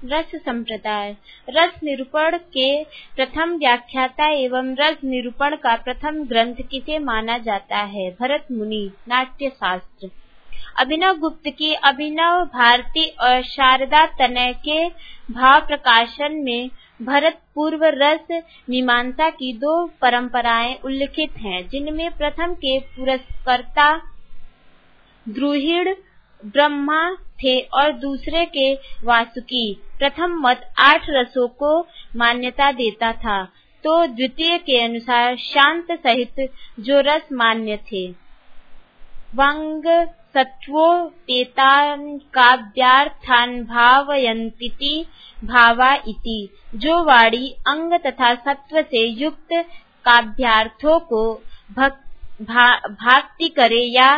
रस संप्रदाय। रस निरूपण के प्रथम व्याख्याता एवं रस निरूपण का प्रथम ग्रंथ किसे माना जाता है? भरत मुनि। नाट्य शास्त्र। अभिनव गुप्त की अभिनव भारती और शारदा तनय के भाव प्रकाशन में भरत पूर्व रस मीमांसा की दो परंपराएं उल्लिखित हैं, जिनमें प्रथम के पुरस्कर्ता द्रुहिड़ ब्रह्मा थे और दूसरे के वासुकी। प्रथम मत 8 रसों को मान्यता देता था, तो द्वितीय के अनुसार शांत सहित जो रस मान्य थे। वांग सत्वोपेतान् काव्यार्थान् भावयन्तीति भावा इति, जो वाणी अंग तथा सत्व से युक्त काव्यार्थों को भाक्ति करे या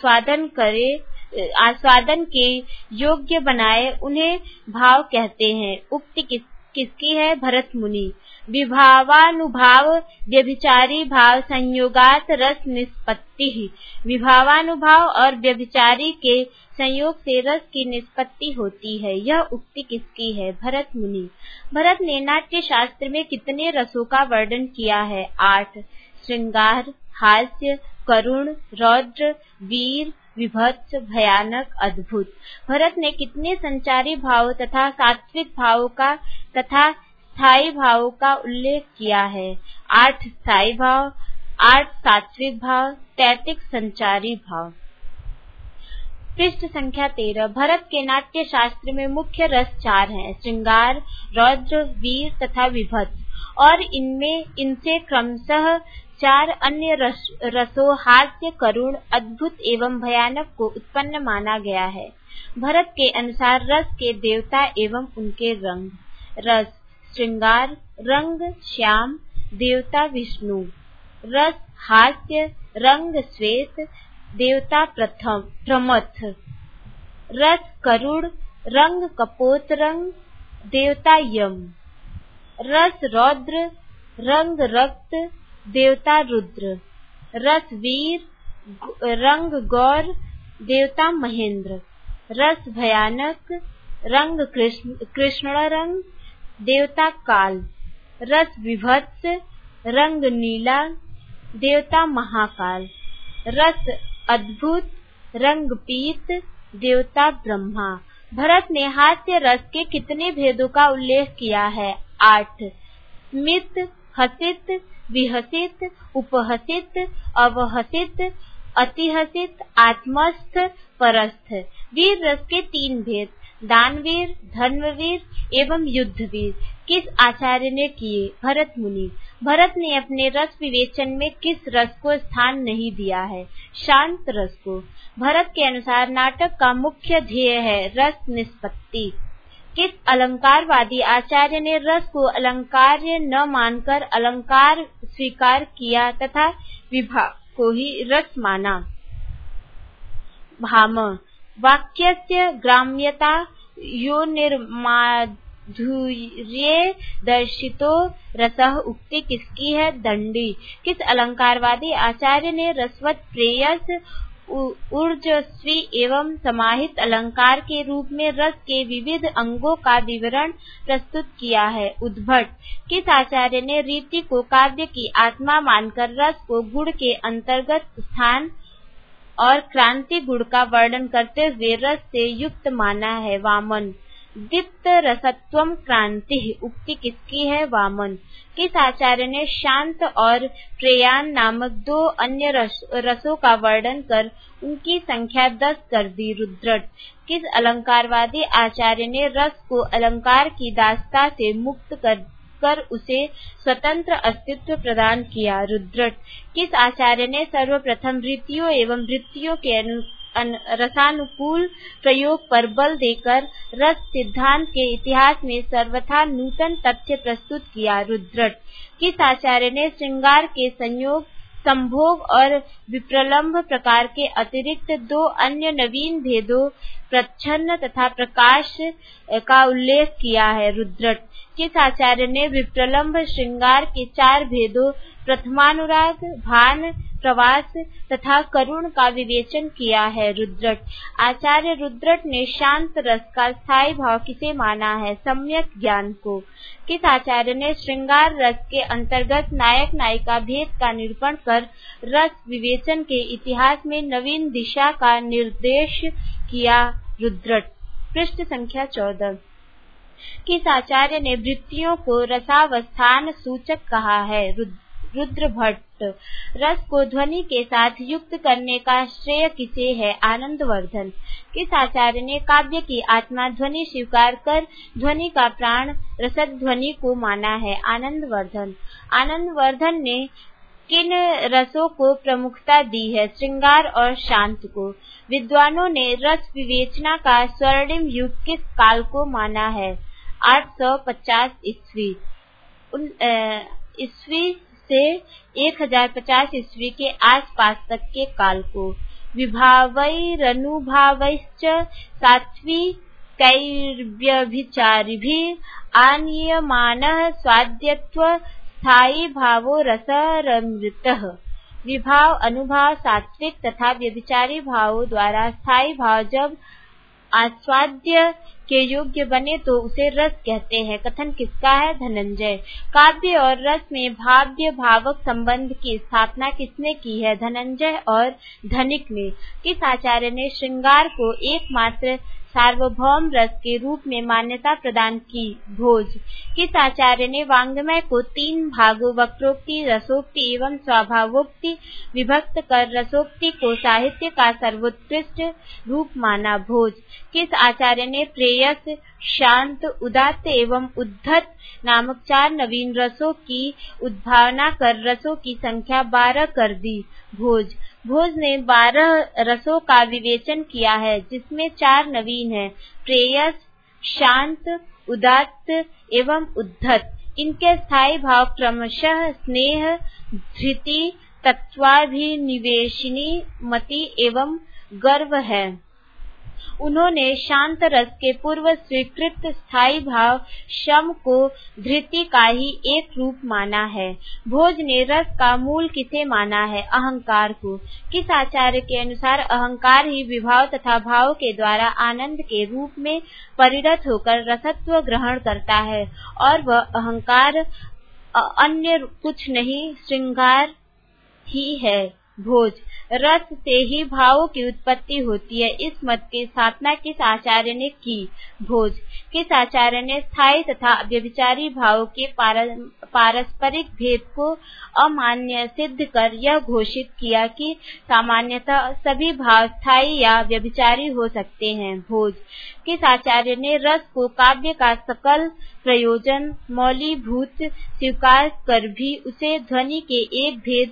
आस्वादन के योग्य बनाए, उन्हें भाव कहते हैं। उक्ति किसकी है? भरत मुनि। विभावानुभाव व्यभिचारी भाव संयोगात रस निष्पत्ति। विभावानुभाव और व्यभिचारी के संयोग से रस की निष्पत्ति होती है। यह उक्ति किसकी है? भरत मुनि। भरत ने नाट्य शास्त्र में कितने रसों का वर्णन किया है? 8। श्रृंगार, हास्य, करुण, रौद्र, वीर, विभत्स, भयानक, अद्भुत। भरत ने कितने संचारी भावों तथा सात्विक भावों का तथा स्थायी भावों का उल्लेख किया है? 8 स्थायी भाव, 8 सात्विक भाव, 33 संचारी भाव। पृष्ठ संख्या 13। भरत के नाट्य शास्त्र में मुख्य रस 4 हैं: श्रृंगार, रौद्र, वीर तथा विभत्स, और इनसे क्रमशः 4 अन्य रसों हास्य, करुण, अद्भुत एवं भयानक को उत्पन्न माना गया है। भरत के अनुसार रस के देवता एवं उनके रंग। रस श्रृंगार, रंग श्याम, देवता विष्णु। रस हास्य, रंग श्वेत, देवता प्रमथ। रस करुण, रंग कपोत रंग, देवता यम। रस रौद्र, रंग रक्त, देवता रुद्र। रस वीर, रंग गौर, देवता महेंद्र। रस भयानक, रंग कृष्ण रंग, देवता काल। रस विभत्स, रंग नीला, देवता महाकाल। रस अद्भुत, रंग पीत, देवता ब्रह्मा। भरत ने हास्य रस के कितने भेदों का उल्लेख किया है? 8। स्मित, हसित, विहसित, उपहसित, अवहसित, अतिहसित, आत्मस्थ, परस्थ। वीर रस के 3 भेद: दानवीर, धर्मवीर एवं युद्धवीर। किस आचार्य ने किए? भरत मुनि। भरत ने अपने रस विवेचन में किस रस को स्थान नहीं दिया है? शांत रस को। भरत के अनुसार नाटक का मुख्य ध्येय है रस निष्पत्ति। किस अलंकारवादी आचार्य ने रस को अलंकार्य न मानकर अलंकार स्वीकार किया तथा विभाग को ही रस माना? भाम। वाक्यस्य ग्राम्यता यो निर्माधुर्ये दर्शितो रसः। उक्ति किसकी है? दंडी। किस अलंकारवादी आचार्य ने रसवत प्रेयस ऊर्जस्वी एवं समाहित अलंकार के रूप में रस के विविध अंगों का विवरण प्रस्तुत किया है? उद्भट। किस आचार्य ने रीति को काव्य की आत्मा मानकर रस को गुण के अंतर्गत स्थान और क्रांति गुण का वर्णन करते हुए रस से युक्त माना है? वामन। दीप्त रसत्वम क्रांति। उक्ति किसकी है? वामन। किस आचार्य ने शांत और प्रेयान नामक 2 अन्य रसों का वर्णन कर उनकी संख्या 10 कर दी? रुद्रट। किस अलंकारवादी आचार्य ने रस को अलंकार की दासता से मुक्त कर उसे स्वतंत्र अस्तित्व प्रदान किया? रुद्रट। किस आचार्य ने सर्वप्रथम रीतियों एवं वृत्तियों के रसानुकूल प्रयोग पर बल देकर रस सिद्धांत के इतिहास में सर्वथा नूतन तथ्य प्रस्तुत किया? रुद्रट। किस आचार्य ने श्रृंगार के संयोग, संभोग और विप्रलंभ प्रकार के अतिरिक्त 2 अन्य नवीन भेदों प्रच्छन्न तथा प्रकाश का उल्लेख किया है? रुद्रट। किस आचार्य ने विप्रलंभ श्रृंगार के 4 भेदों प्रथमानुराग, भान, प्रवास तथा करुण का विवेचन किया है। रुद्रट। आचार्य रुद्रट ने शांत रस का स्थायी भाव किसे माना है? सम्यक ज्ञान को। किस आचार्य ने श्रृंगार रस के अंतर्गत नायक नायिका भेद का निरूपण कर रस विवेचन के इतिहास में नवीन दिशा का निर्देश किया? रुद्रट। पृष्ठ संख्या 14। किस आचार्य ने वृत्तियों को रसावस्थान सूचक कहा है? रुद्रभट्ट। रस को ध्वनि के साथ युक्त करने का श्रेय किसे है? आनंदवर्धन। किस आचार्य ने काव्य की आत्मा ध्वनि स्वीकार कर ध्वनि का प्राण रसध्वनि को माना है? आनंदवर्धन। आनंदवर्धन ने किन रसों को प्रमुखता दी है? श्रृंगार और शांत को। विद्वानों ने रस विवेचना का स्वर्णिम युग किस काल को माना है? 850 ईस्वी से 1050 ईस्वी के आसपास तक के काल को। विभावैरनुभावैश्च सात्विकैर्व्यभिचारिभिः आनीयमानः स्वाद्यत्व स्थायी भावो रसरमृतः। विभाव, अनुभाव, सात्विक तथा व्यभिचारी भावों द्वारा स्थायी भाव जब आस्वाद्य के योग्य बने तो उसे रस कहते हैं। कथन किसका है? धनंजय। काव्य और रस में भाव्य भावक संबंध की स्थापना किसने की है? धनंजय और धनिक ने। किस आचार्य ने श्रृंगार को एकमात्र सार्वभौम रस के रूप में मान्यता प्रदान की? भोज। किस आचार्य ने वाङ्मय को 3 भाग वक्रोक्ति, रसोक्ति एवं स्वभावोक्ति विभक्त कर रसोक्ति को साहित्य का सर्वोत्कृष्ट रूप माना? भोज। किस आचार्य ने प्रेयस, शांत, उदात्त एवं उद्धत नामक 4 नवीन रसों की उद्भावना कर रसों की संख्या 12 कर दी? भोज। भोज ने 12 रसों का विवेचन किया है जिसमें 4 नवीन हैं, प्रेयस, शांत, उदात्त एवं उद्धत। इनके स्थायी भाव क्रमशः स्नेह, धृति, तत्वाभिनिवेशिनी, मति एवं गर्व है। उन्होंने शांत रस के पूर्व स्वीकृत स्थायी भाव शम को धृति का ही एक रूप माना है। भोज ने रस का मूल किसे माना है? अहंकार को। किस आचार्य के अनुसार अहंकार ही विभाव तथा भाव के द्वारा आनंद के रूप में परिणत होकर रसत्व ग्रहण करता है और वह अहंकार अन्य कुछ नहीं श्रृंगार ही है? भोज। रस से ही भावों की उत्पत्ति होती है। इस मत की स्थापना किस आचार्य ने की? भोज। किस आचार्य ने स्थायी तथा व्यभिचारी भावों के पारस्परिक भेद को अमान्य सिद्ध कर यह घोषित किया कि सामान्यतः सभी भाव स्थायी या व्यभिचारी हो सकते हैं? भोज। किस आचार्य ने रस को काव्य का सकल प्रयोजन मौलीभूत स्वीकार कर भी उसे ध्वनि के एक भेद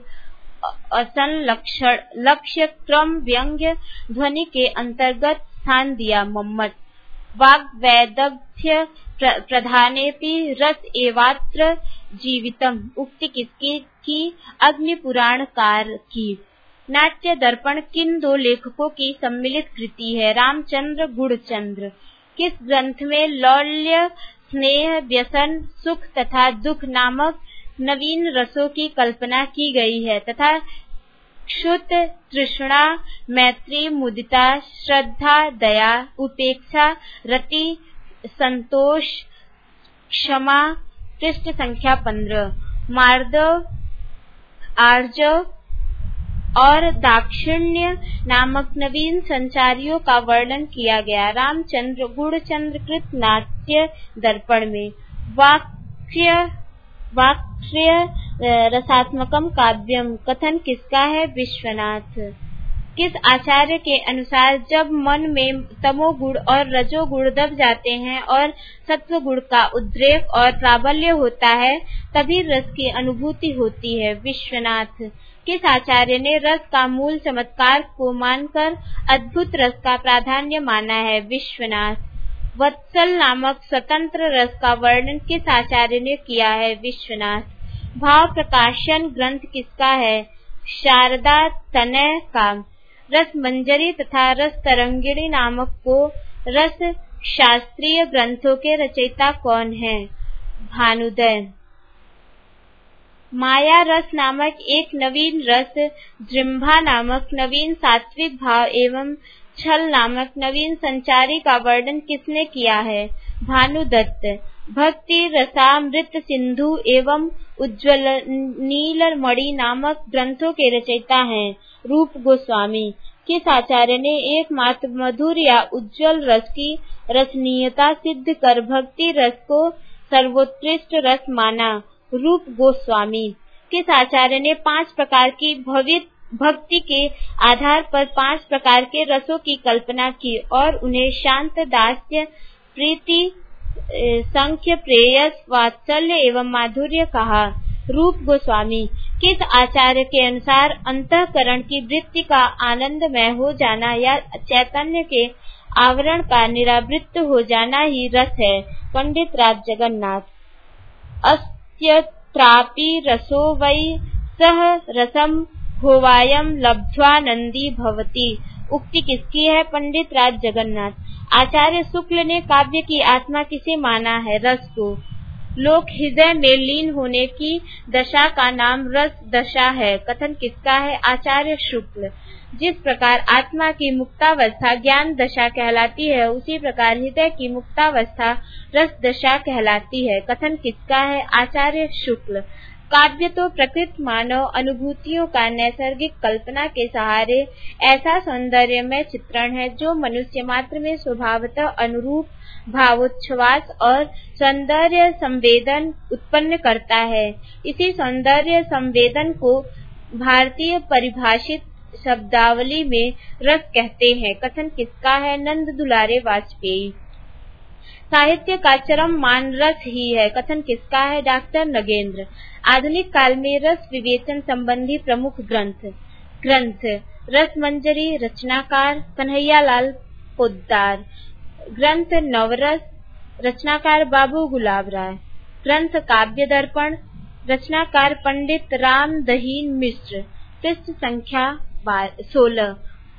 असंलक्षण लक्ष्य क्रम व्यंग्य ध्वनि के अंतर्गत स्थान दिया? मम्मट। वाग्वैदग्ध्य प्रधानेपि रस एवात्र जीवितम् उक्ति किसकी की? अग्निपुराणकार की। नाट्य दर्पण किन 2 लेखकों की सम्मिलित कृति है? रामचंद्र गुणचंद्र। किस ग्रंथ में लौल्य, स्नेह, व्यसन, सुख तथा दुख नामक नवीन रसों की कल्पना की गई है तथा क्षुत, तृष्णा, मैत्री, मुदिता, श्रद्धा, दया, उपेक्षा, रति, संतोष, क्षमा? पृष्ठ संख्या 15। मार्दव, आर्जव और दाक्षिण्य नामक नवीन संचारियों का वर्णन किया गया। रामचंद्र गुणचंद्र कृत नाट्य दर्पण में। वाक्य रसात्मकम काव्यम। कथन किसका है? विश्वनाथ। किस आचार्य के अनुसार जब मन में तमोगुण और रजोगुण दब जाते हैं और सत्वगुण का उद्रेक और प्राबल्य होता है तभी रस की अनुभूति होती है? विश्वनाथ। किस आचार्य ने रस का मूल चमत्कार को मानकर अद्भुत रस का प्राधान्य माना है? विश्वनाथ। वत्सल नामक स्वतंत्र रस का वर्णन किस आचार्य ने किया है? विश्वनाथ। भाव प्रकाशन ग्रंथ किसका है? शारदा तनय का। रस मंजरी तथा रस तरंगिणी नामक को रस शास्त्रीय ग्रंथों के रचयिता कौन है? भानुदय। माया रस नामक एक नवीन रस, जृंभा नामक नवीन सात्विक भाव एवं छल नामक नवीन संचारी का वर्णन किसने किया है? भानुदत्त। भक्ति रसामृत सिंधु एवं उज्ज्वल नीलमणि नामक ग्रंथों के रचयिता हैं रूप गोस्वामी। किस आचार्य ने एकमात्र मधुर या उज्ज्वल रस की रसनीयता सिद्ध कर भक्ति रस को सर्वोत्कृष्ट रस माना? रूप गोस्वामी। किस आचार्य ने 5 प्रकार की भक्ति के आधार पर 5 प्रकार के रसों की कल्पना की और उन्हें शांत, दास्य, प्रीति, संख्य, प्रेयस, वात्सल्य एवं माधुर्य कहा? रूप गोस्वामी। किस आचार्य के अनुसार अंतःकरण की वृत्ति का आनंदमय हो जाना या चैतन्य के आवरण का निरावृत हो जाना ही रस है? पंडित राज जगन्नाथ। अस्त्यत्रापि रसो वै सह रसम होवायम लब्ध्वानंदी भवति। उक्ति किसकी है? पंडित राज जगन्नाथ। आचार्य शुक्ल ने काव्य की आत्मा किसे माना है? रस को। लोक हृदय में लीन होने की दशा का नाम रस दशा है। कथन किसका है? आचार्य शुक्ल। जिस प्रकार आत्मा की मुक्तावस्था ज्ञान दशा कहलाती है, उसी प्रकार हृदय की मुक्तावस्था रस दशा कहलाती है। कथन किसका है? आचार्य शुक्ल। काव्य तो प्रकृत मानव अनुभूतियों का नैसर्गिक कल्पना के सहारे ऐसा सौंदर्यमय चित्रण है जो मनुष्य मात्र में स्वभावतः अनुरूप भावोच्छ्वास और सौंदर्य संवेदन उत्पन्न करता है। इसी सौंदर्य संवेदन को भारतीय परिभाषित शब्दावली में रस कहते हैं। कथन किसका है? नंद दुलारे वाजपेयी। साहित्य का चरम मान रस ही है। कथन किसका है? डॉक्टर नगेंद्र। आधुनिक काल में रस विवेचन संबंधी प्रमुख ग्रंथ रस मंजरी, रचनाकार कन्हैयालाल पोद्दार। ग्रंथ नवरस, रचनाकार बाबू गुलाब राय। ग्रंथ काव्य दर्पण, रचनाकार पंडित राम दहीन मिश्र। पृष्ठ संख्या 16।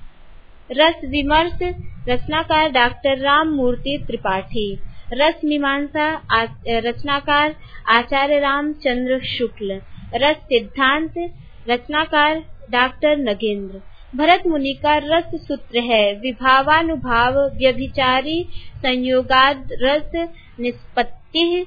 रस विमर्श, रचनाकार डॉक्टर राम मूर्ति त्रिपाठी। रस मीमांसा, रचनाकार आचार्य रामचंद्र शुक्ल। रस सिद्धांत, रचनाकार डॉक्टर नगेंद्र। भरत मुनि का रस सूत्र है विभावानुभाव व्यभिचारी संयोगाद रस निष्पत्ति।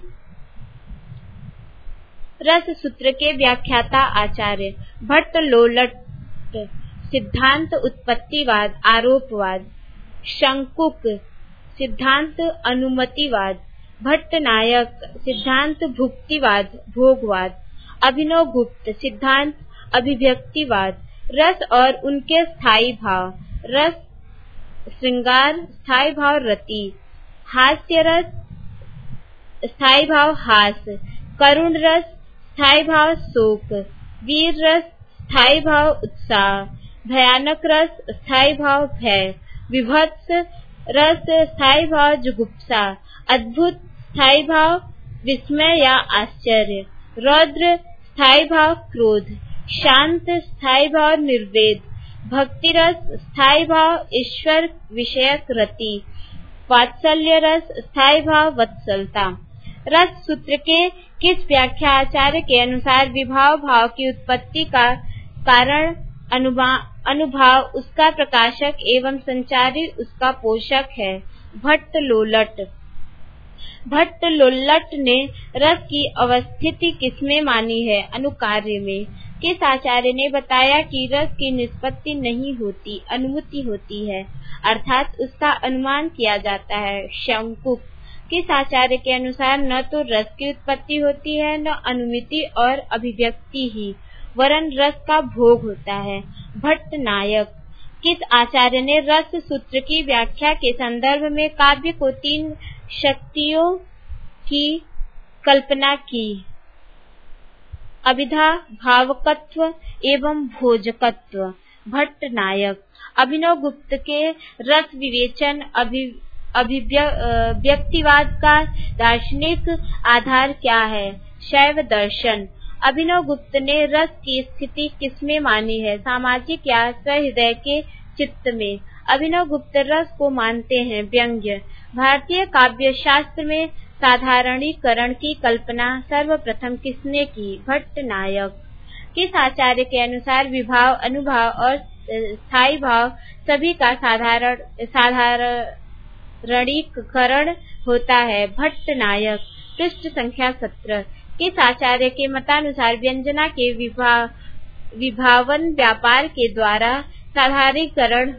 रस सूत्र के व्याख्याता आचार्य भट्ट लोलट। सिद्धांत उत्पत्तिवाद आरोपवाद। शंकुक सिद्धांत अनुमतिवाद। भट्टनायक सिद्धांत भुक्तिवाद भोगवाद। अभिनव गुप्त सिद्धांत अभिव्यक्तिवाद। रस और उनके स्थायी भाव। रस श्रृंगार, स्थायी भाव रति। हास्य रस, स्थायी भाव हास। करुण रस, स्थायी भाव शोक। वीर रस, स्थायी भाव उत्साह। भयानक रस, स्थायी भाव भय। विभत्स रस, स्थायी भाव जुगुप्सा। अद्भुत, स्थायी भाव विस्मय या आश्चर्य। रौद्र, स्थायी भाव क्रोध। शांत, स्थायी भाव निर्वेद। भक्ति रस, स्थायी भाव ईश्वर विषयक रति। वात्सल्य रस, स्थायी भाव वत्सलता। रस सूत्र के किस व्याख्या आचार्य के अनुसार विभाव भाव की उत्पत्ति का कारण अनुभाव उसका प्रकाशक एवं संचारी उसका पोषक है? भट्ट लोलट। भट्ट लोलट ने रस की अवस्थिति किसमें मानी है? अनुकार्य में। किस आचार्य ने बताया कि रस की निष्पत्ति नहीं होती, अनुभूति होती है, अर्थात उसका अनुमान किया जाता है? शंकुक। किस आचार्य के अनुसार न तो रस की उत्पत्ति होती है, न अनुमिति और अभिव्यक्ति ही, वरन रस का भोग होता है? भट्टनायक। किस आचार्य ने रस सूत्र की व्याख्या के संदर्भ में काव्य को 3 शक्तियों की कल्पना की? अभिधा, भावकत्व एवं भोजकत्व। भट्टनायक। अभिनव गुप्त के रस विवेचन अभिव्यक्तिवाद का दार्शनिक आधार क्या है? शैव दर्शन। अभिनव गुप्त ने रस की स्थिति किसमें मानी है? सामाजिक या सहृदय के चित्त में। अभिनव गुप्त रस को मानते हैं व्यंग्य। भारतीय काव्य शास्त्र में साधारणीकरण की कल्पना सर्वप्रथम किसने की? भट्टनायक। किस आचार्य के अनुसार विभाव, अनुभाव और स्थायी भाव सभी का साधारणीकरण होता है? भट्टनायक। पृष्ठ संख्या 17। किस आचार्य के मतानुसार व्यंजना के विभावन व्यापार के द्वारा साधारणीकरण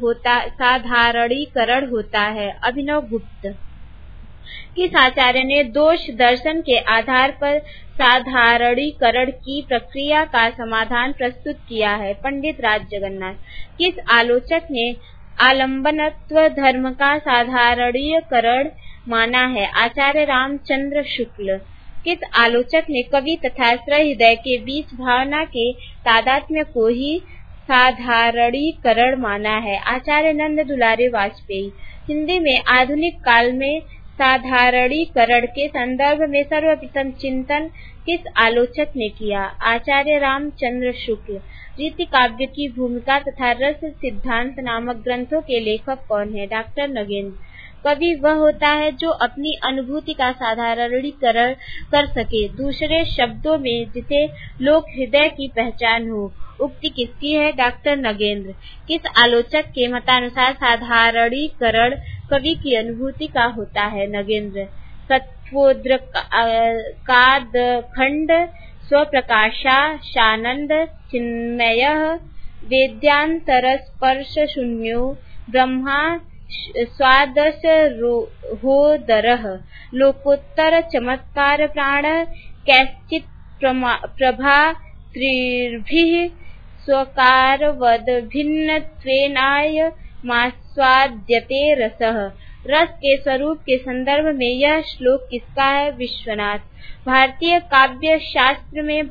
होता है? अभिनव गुप्त। किस आचार्य ने दोष दर्शन के आधार पर साधारणीकरण की प्रक्रिया का समाधान प्रस्तुत किया है? पंडित राज जगन्नाथ। किस आलोचक ने आलंबनत्व धर्म का साधारणीकरण माना है? आचार्य रामचंद्र शुक्ल। किस आलोचक ने कवि तथा सहृदय के बीच भावना के तादात्म्य को ही साधारणीकरण माना है? आचार्य नंद दुलारे वाजपेयी। हिंदी में आधुनिक काल में साधारणीकरण के संदर्भ में सर्वप्रथम चिंतन किस आलोचक ने किया? आचार्य रामचंद्र शुक्ल। रीति काव्य की भूमिका तथा रस सिद्धांत नामक ग्रंथों के लेखक कौन है? डॉक्टर नगेंद्र। कवि वह होता है जो अपनी अनुभूति का साधारणीकरण कर सके, दूसरे शब्दों में जिसे लोक हृदय की पहचान हो। उक्ति किसकी है? डॉक्टर नगेंद्र। किस आलोचक के मतानुसार साधारणीकरण कवि की अनुभूति का होता है? नगेंद्र। सत्वोद्रकादखंड स्वप्रकाशानंद चिन्मयः वेद्यांतरस्पर्श शून्यो ब्रह्मा स्वादसरोदरः लोकोत्तर चमत्कार प्राण कैश्चित् प्रभात्रिभिः स्वकारवद भिन्नत्वेनाय मास्वाद्यते रसः। रस के स्वरूप के संदर्भ में यह श्लोक किसका है? विश्वनाथ। भारतीय काव्य शास्त्र में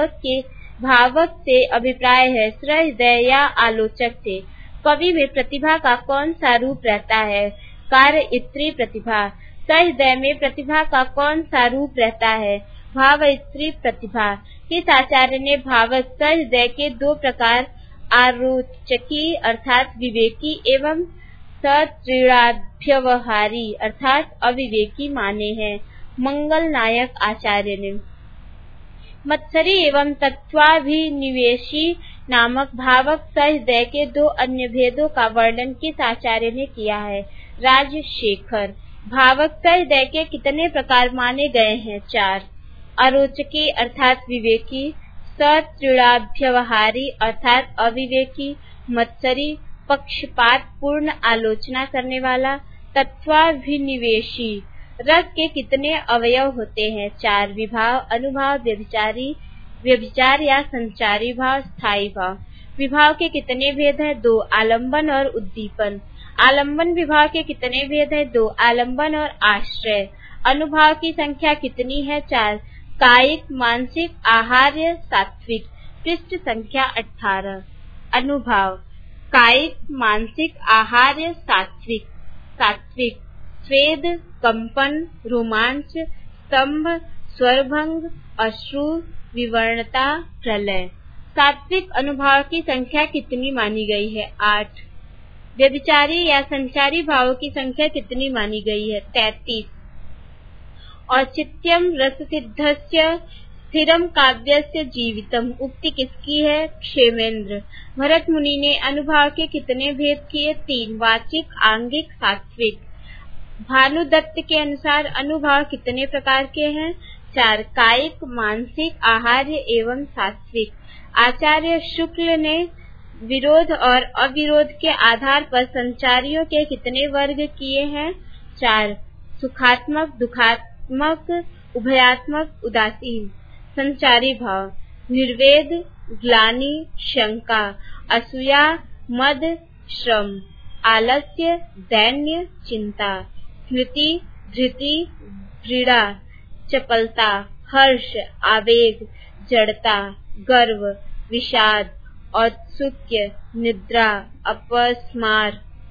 भावक से अभिप्राय है, सहृदय या आलोचक से। कवि में प्रतिभा का कौन सा रूप रहता है? कार्यित्री प्रतिभा। सहृदय में प्रतिभा का कौन सा रूप रहता है? भावयित्री प्रतिभा। किस आचार्य ने भावक सहृदय के दो प्रकार आरोचकी अर्थात विवेकी एवं सत्रीणाभ्यवहारी अर्थात अविवेकी माने हैं? मंगल नायक आचार्य ने। मत्सरी एवं तत्वाभिनिवेशी नामक भावक सहृदय के दो अन्य भेदों का वर्णन किस आचार्य ने किया है? राजशेखर। भावक सहृदय के कितने प्रकार माने गए हैं? 4। आरोचकी अर्थात विवेकी, सत्रीणाभ्यवहारी अर्थात अविवेकी, मत्सरी पक्षपात पूर्ण आलोचना करने वाला, तत्वाभिनिवेशी। रस के कितने अवयव होते हैं? 4। विभाव, अनुभाव, व्यभिचार या संचारी भाव, स्थायी भाव। विभाव के कितने भेद हैं? 2। आलंबन और उद्दीपन। आलंबन विभाव के कितने भेद हैं? 2। आलंबन और आश्रय। अनुभाव की संख्या कितनी है? 4। कायिक, मानसिक, आहार्य, सात्विक। पृष्ठ संख्या 18। अनुभाव। कायिक, मानसिक, आहार्य, सात्विक। स्वेद, कंपन, रोमांच, स्तंभ, स्वरभंग, अश्रु, विवर्णता, प्रलय। सात्विक अनुभाव की संख्या कितनी मानी गई है? 8। व्यभिचारी या संचारी भावों की संख्या कितनी मानी गई है? 33। औचित्यम रससिद्धस्य स्थिरम काव्यस्य जीवितम। उक्ति किसकी है? क्षेमेंद्र। भरत मुनि ने अनुभाव के कितने भेद किए? 3। वाचिक, आंगिक, सात्विक। भानुदत्त के अनुसार अनुभाव कितने प्रकार के हैं? 4। कायिक, मानसिक, आहार्य एवं सात्विक। आचार्य शुक्ल ने विरोध और अविरोध के आधार पर संचारियों के कितने वर्ग किए हैं? 4। सुखात्मक, दुखात्मक, उभयात्मक, उदासीन। संचारी भाव। निर्वेद, ग्लानि, शंका, असूया, मद, श्रम, आलस्य, दैन्य, चिंता। स्मृति, धृति, व्रीड़ा, चपलता, हर्ष, आवेग, जड़ता, गर्व, विषाद, औत्सुक्य, निद्रा, अपस्मार,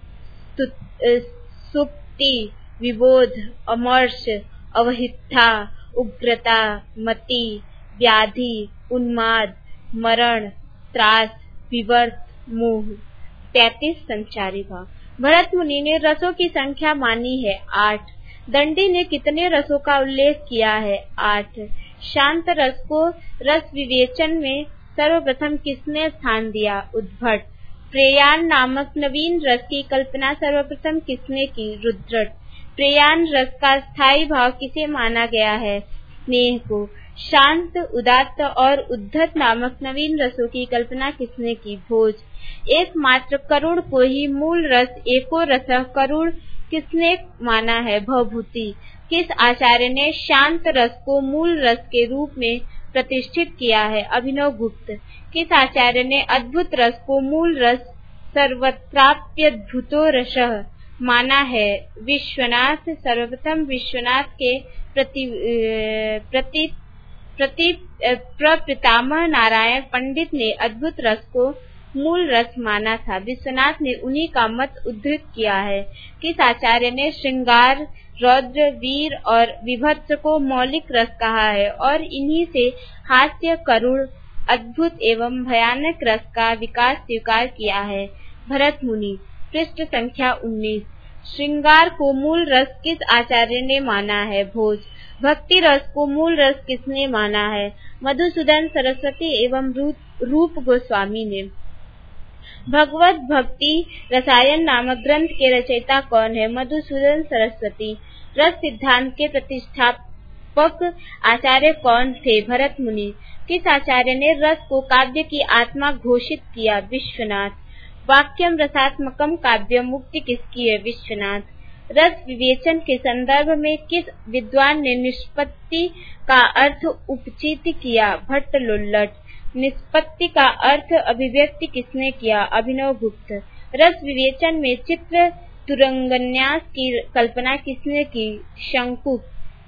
सुप्ति, विबोध, अमर्ष, अवहिता, उग्रता, मति, व्याधि, उन्माद, मरण, त्रास, विवर्त, मोह। 33 संचारी भाव। भरत मुनि ने रसों की संख्या मानी है 8। दंडी ने कितने रसों का उल्लेख किया है? 8। शांत रस को रस विवेचन में सर्वप्रथम किसने स्थान दिया? उद्भट। प्रेयान नामक नवीन रस की कल्पना सर्वप्रथम किसने की? रुद्रट। प्रेयान रस का स्थायी भाव किसे माना गया है? स्नेह को। शांत, उदात्त और उद्धत नामक नवीन रसों की कल्पना किसने की? भोज। एकमात्र करुण को ही मूल रस एको रसः करुण किसने माना है? भवभूति। किस आचार्य ने शांत रस को मूल रस के रूप में प्रतिष्ठित किया है? अभिनवगुप्त। किस आचार्य ने अद्भुत रस को मूल रस सर्वत्राप्यद्भुतो रसः माना है? विश्वनाथ। सर्वप्रथम विश्वनाथ के प्रपितामह नारायण पंडित ने अद्भुत रस को मूल रस माना था। विश्वनाथ ने उन्हीं का मत उद्धृत किया है। किस आचार्य ने श्रृंगार, रौद्र, वीर और विभत्स को मौलिक रस कहा है और इन्हीं से हास्य, करुण, अद्भुत एवं भयानक रस का विकास स्वीकार किया है? भरत मुनि। पृष्ठ संख्या 19। श्रृंगार को मूल रस किस आचार्य ने माना है? भोज। भक्ति रस को मूल रस किसने माना है? मधुसूदन सरस्वती एवं रूप गोस्वामी ने। भगवत भक्ति रसायन नामक ग्रंथ के रचयिता कौन है? मधुसूदन सरस्वती। रस सिद्धांत के प्रतिष्ठापक आचार्य कौन थे? भरत मुनि। किस आचार्य ने रस को काव्य की आत्मा घोषित किया? विश्वनाथ। वाक्यम रसात्मकम काव्यम मुक्ति किसकी है? विश्वनाथ। रस विवेचन के संदर्भ में किस विद्वान ने निष्पत्ति का अर्थ उपचित किया? भट्ट लुल्लट। निष्पत्ति का अर्थ अभिव्यक्ति किसने किया? अभिनवगुप्त। रस विवेचन में चित्र तुरंगन्यास की कल्पना किसने की? शंकुक।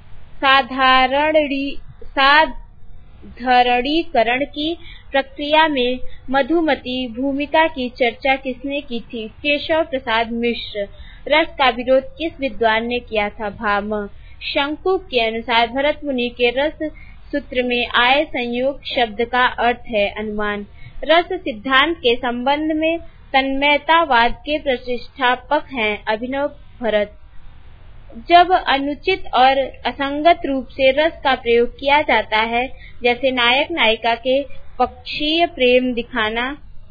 साधारणीकरण की प्रक्रिया में मधुमती भूमिका की चर्चा किसने की थी? केशव प्रसाद मिश्र। रस का विरोध किस विद्वान ने किया था? भामह। शंकुक के अनुसार भरत मुनि के रस सूत्र में आए संयोग शब्द का अर्थ है अनुमान। रस सिद्धांत के संबंध में तन्मयतावाद के प्रतिष्ठापक हैं अभिनव भरत। जब अनुचित और असंगत रूप से रस का प्रयोग किया जाता है, जैसे नायक नायिका के पक्षीय प्रेम दिखाना,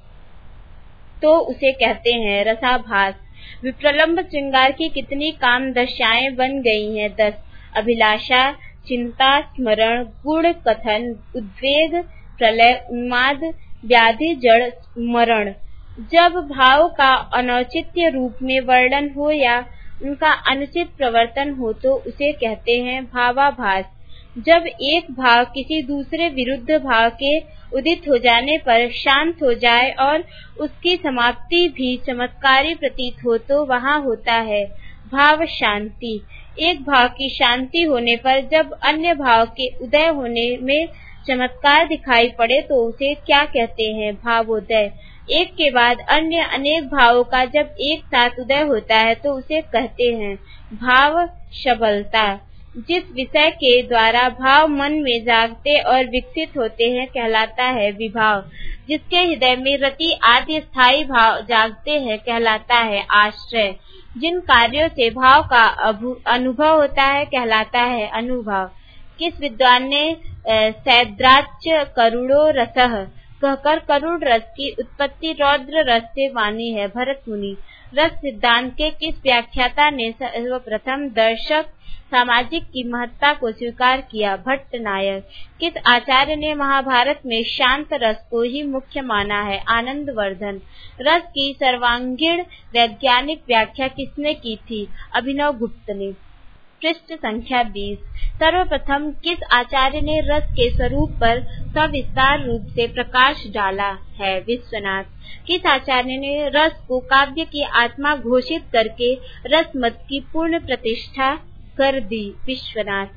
तो उसे कहते हैं रसाभास। विप्रलंब श्रृंगार की कितनी काम दशाएं बन गई हैं? 10। अभिलाषा, चिंता, स्मरण, गुण कथन, उद्वेग, प्रलय, उन्माद, व्याधि, जड़, मरण। जब भाव का अनौचित्य रूप में वर्णन हो या उनका अनुचित प्रवर्तन हो तो उसे कहते हैं भावाभास। जब एक भाव किसी दूसरे विरुद्ध भाव के उदित हो जाने पर शांत हो जाए और उसकी समाप्ति भी चमत्कारी प्रतीत हो तो वहाँ होता है भाव शांति। एक भाव की शांति होने पर जब अन्य भाव के उदय होने में चमत्कार दिखाई पड़े तो उसे क्या कहते हैं? भावोदय। एक के बाद अन्य अनेक भावों का जब एक साथ उदय होता है तो उसे कहते हैं भाव शबलता। जिस विषय के द्वारा भाव मन में जागते और विकसित होते हैं कहलाता है विभाव। जिसके हृदय में रति आदि स्थायी भाव जागते हैं कहलाता है आश्रय। जिन कार्यों से भाव का अनुभव होता है कहलाता है अनुभाव। किस विद्वान ने सैद्राच्य करुणो रसः कहकर करुण रस की उत्पत्ति रौद्र रस से मानी है? भरत मुनि। रस सिद्धांत के किस व्याख्याता ने सर्वप्रथम दर्शक सामाजिक की महत्ता को स्वीकार किया? भट्ट नायक। किस आचार्य ने महाभारत में शांत रस को ही मुख्य माना है? आनंदवर्धन। रस की सर्वांगीण वैज्ञानिक व्याख्या किसने की थी? अभिनवगुप्त ने। पृष्ठ संख्या 20। सर्वप्रथम किस आचार्य ने रस के स्वरूप पर सविस्तार रूप से प्रकाश डाला है? विश्वनाथ। किस आचार्य ने रस को काव्य की आत्मा घोषित करके रस मत की पूर्ण प्रतिष्ठा कर दी? विश्वनाथ।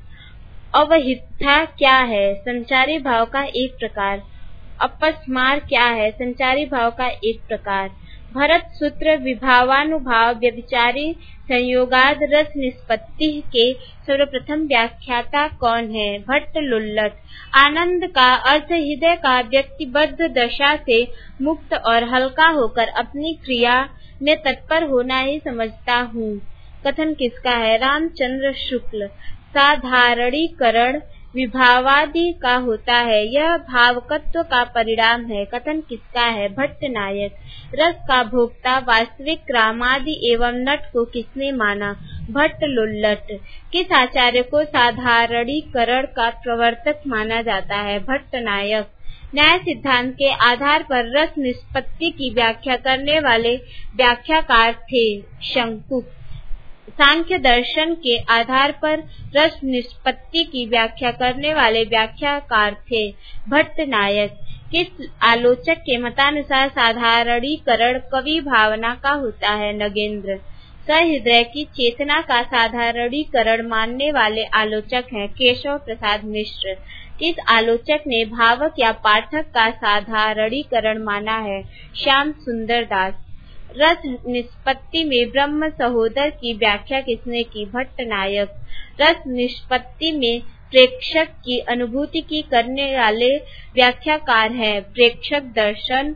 अवहितता क्या है? संचारी भाव का एक प्रकार। अपस्मार क्या है? संचारी भाव का एक प्रकार। भरत सूत्र विभावानुभाव व्यभिचारी संयोगाद रस निष्पत्ति के सर्वप्रथम व्याख्याता कौन है? भट्ट लुल्लट। आनंद का अर्थ हृदय का व्यक्तिबद्ध दशा से मुक्त और हल्का होकर अपनी क्रिया में तत्पर होना ही समझता हूँ। कथन किसका है? रामचंद्र शुक्ल। साधारणीकरण विभावादि का होता है, यह भावकत्व का परिणाम है। कथन किसका है? भट्टनायक। रस का भोक्ता वास्तविक रामादि एवं नट को किसने माना? भट्ट लुल्लट। किस आचार्य को साधारणीकरण का प्रवर्तक माना जाता है? भट्टनायक। न्याय सिद्धांत के आधार पर रस निष्पत्ति की व्याख्या करने वाले व्याख्याकार थे शंकुक। सांख्य दर्शन के आधार पर रस निष्पत्ति की व्याख्या करने वाले व्याख्याकार थे भट्टनायक। किस आलोचक के मतानुसार साधारणीकरण कवि भावना का होता है? नगेंद्र। सहृदय की चेतना का साधारणीकरण मानने वाले आलोचक हैं केशव प्रसाद मिश्र। किस आलोचक ने भावक या पाठक का साधारणीकरण माना है? श्याम सुंदर दास। रस निष्पत्ति में ब्रह्म सहोदर की व्याख्या किसने की? भट्टनायक। रस निष्पत्ति में प्रेक्षक की अनुभूति की करने वाले व्याख्याकार हैं प्रेक्षक दर्शन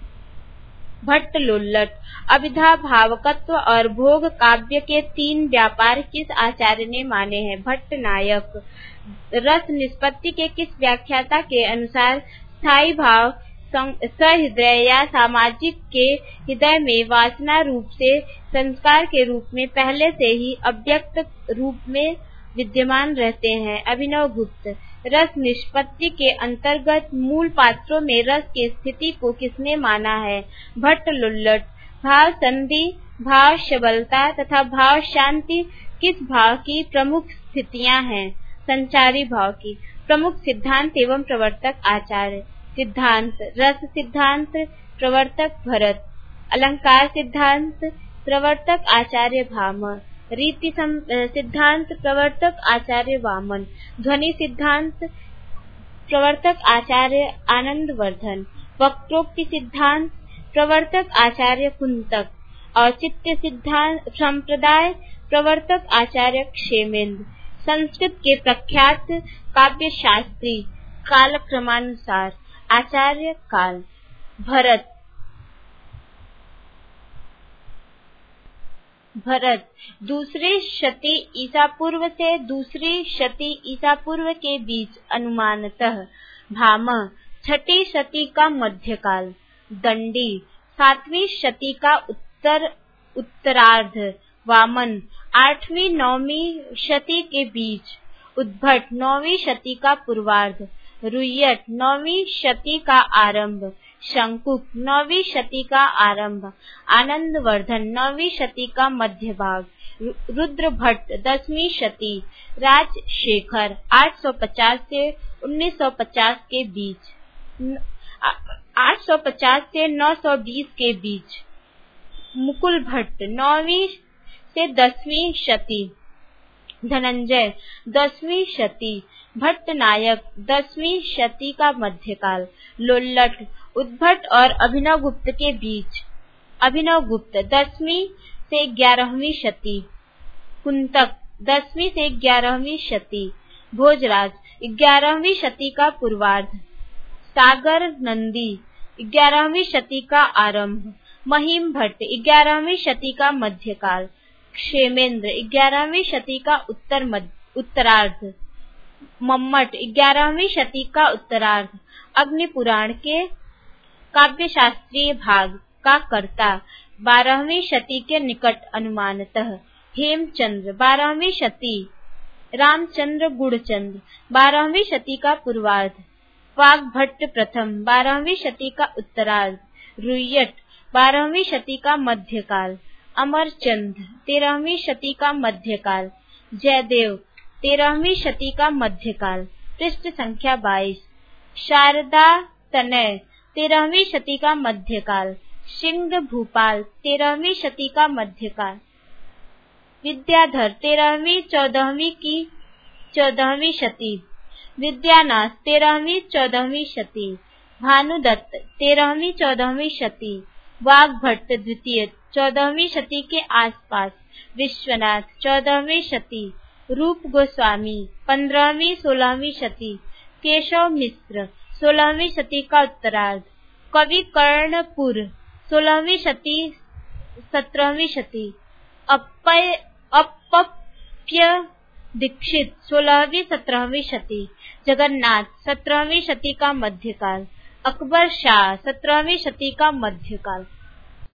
भट्ट लुल्लट। अभिधा, भावकत्व और भोग काव्य के 3 व्यापार किस आचार्य ने माने हैं? भट्टनायक। रस निष्पत्ति के किस व्याख्याता के अनुसार स्थायी भाव सहृदय या सामाजिक के हृदय में वासना रूप से संस्कार के रूप में पहले से ही अव्यक्त रूप में विद्यमान रहते हैं? अभिनव गुप्त। रस निष्पत्ति के अंतर्गत मूल पात्रों में रस की स्थिति को किसने माना है? भट्ट लुल्लट। भाव संधि, भाव सबलता तथा भाव शांति किस भाव की प्रमुख स्थितियां हैं? संचारी भाव की। प्रमुख सिद्धांत एवं प्रवर्तक आचार्य। सिद्धांत रस सिद्धांत, प्रवर्तक भरत। अलंकार सिद्धांत, प्रवर्तक आचार्य भामह। रीति सिद्धांत, प्रवर्तक आचार्य वामन। ध्वनि सिद्धांत, प्रवर्तक आचार्य आनंदवर्धन। वक्रोक्ति सिद्धांत, प्रवर्तक आचार्य कुंतक। औचित्य सिद्धांत संप्रदाय, प्रवर्तक आचार्य क्षेमेंद्र। संस्कृत के प्रख्यात काव्य शास्त्री कालक्रमानुसार आचार्य काल। भरत दूसरी शती ईसा पूर्व से दूसरी शती ईसा पूर्व के बीच अनुमानतः। भामह 6ठी शती का मध्यकाल। दंडी 7वीं शती का उत्तरार्ध। वामन 8वीं 9वीं शती के बीच। उद्भट 9वीं शती का पूर्वार्ध। रुय्यट 9वीं शती का आरंभ। शंकुक 9वीं शती का आरंभ। आनंदवर्धन 9वीं शती का मध्य भाग। रुद्रभट्ट 10वीं शती। राजशेखर 850 से 1950 के बीच। 850 से 920 के बीच। मुकुल भट्ट 9वीं से 10वीं शती। धनंजय 10वीं शती। भट्टनायक 10वीं शती का मध्यकाल। लुल्लट उद्भट और अभिनव गुप्त के बीच। अभिनव गुप्त 10वीं से 11वीं शती। कुंतक 10वीं से 11वीं शती। भोजराज 11वीं शती का पूर्वार्ध। सागर नंदी 11वीं शती का आरंभ। महिम भट्ट 11वीं शती का मध्यकाल। क्षेमेंद्र 11वीं शती का उत्तरार्ध। मम्मट 11वीं शती का उत्तरार्ध। अग्नि पुराण के काव्य शास्त्रीय भाग का कर्ता 12वीं शती के निकट अनुमानतः। हेमचंद्र 12वीं शती। रामचंद्र गुणचंद्र 12वीं शती का पूर्वार्ध। वाग्भट्ट प्रथम 12वीं शती का उत्तरार्ध। रुय्यट 12वीं शती का मध्यकाल। अमरचंद 13वीं शती का मध्यकाल। जयदेव 13वीं शती का मध्यकाल। पृष्ठ संख्या 22। शारदा तनय 13वीं शती का मध्यकाल। सिंह भूपाल 13वीं शती का मध्यकाल। विद्याधर 13वीं 14वीं की 14वीं शती। विद्यानाथ 13वीं 14वीं शती। भानुदत्त 13वीं 14वीं शती। वाग्भट्ट द्वितीय 14वीं शती के आसपास। विश्वनाथ 14वीं शती। रूप गोस्वामी 15वीं 16वीं शती। केशव मिश्र 16वीं शती का उत्तरार्ध। कवि कर्णपुर 16वीं शती 17वीं शती। अपप्य दीक्षित 16वीं-17वीं शती, जगन्नाथ 17वीं शती का मध्यकाल, अकबर शाह 17वीं शती का मध्यकाल।